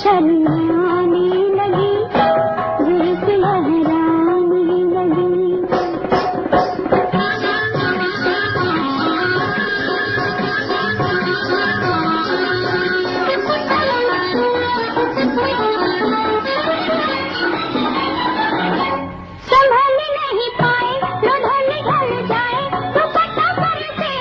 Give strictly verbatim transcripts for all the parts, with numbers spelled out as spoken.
शर्माने लगी, जुल्फ लहराने लगी। संभल नहीं पाए न ढल ढल जाए दुपट्टा पर से,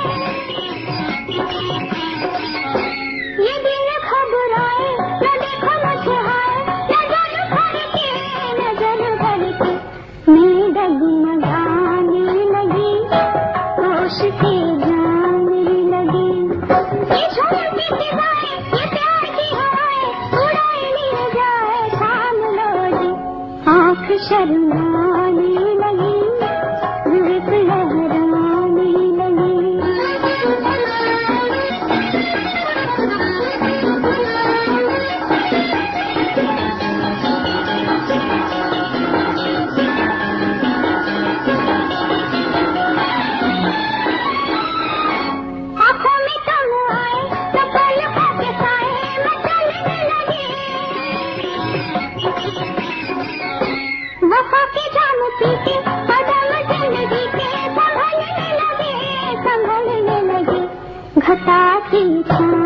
ये दिल घबराए न देखो मुझे हाय, नजर भर के नजर भर के मैं डगमगाने लगी, होश से जाने लगी। ये झूठी फिजाएं ये प्यार की हवाएं उड़ाए ले जाए, थाम लो जी आँख शर्माने लगी, जुल्फ लहराने लगी। आँखों में कम आए तो पलकों के साए मैं चलने लगी, वफा के जाम पी के कदम जिंदगी के संभलने लगे, संभलने लगे। घटा की छाँव